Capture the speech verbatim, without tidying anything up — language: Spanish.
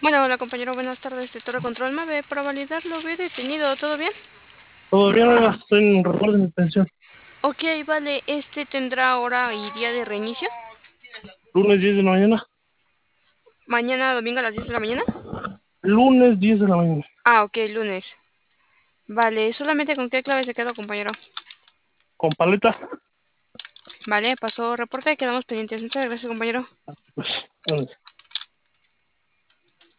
Bueno, hola compañero, buenas tardes de Torre Control Mave. Para validar lo ve detenido, ¿todo bien? Todavía no estoy en recuerdo de detención. Ok, vale, este tendrá hora y día de reinicio. Lunes diez de la mañana. Mañana domingo a las diez de la mañana. Lunes diez de la mañana. Ah, ok, lunes. Vale, solamente con qué clave se quedó, compañero. Con paleta. Vale, pasó reporte, quedamos pendientes. Muchas gracias, compañero. Pues, órale.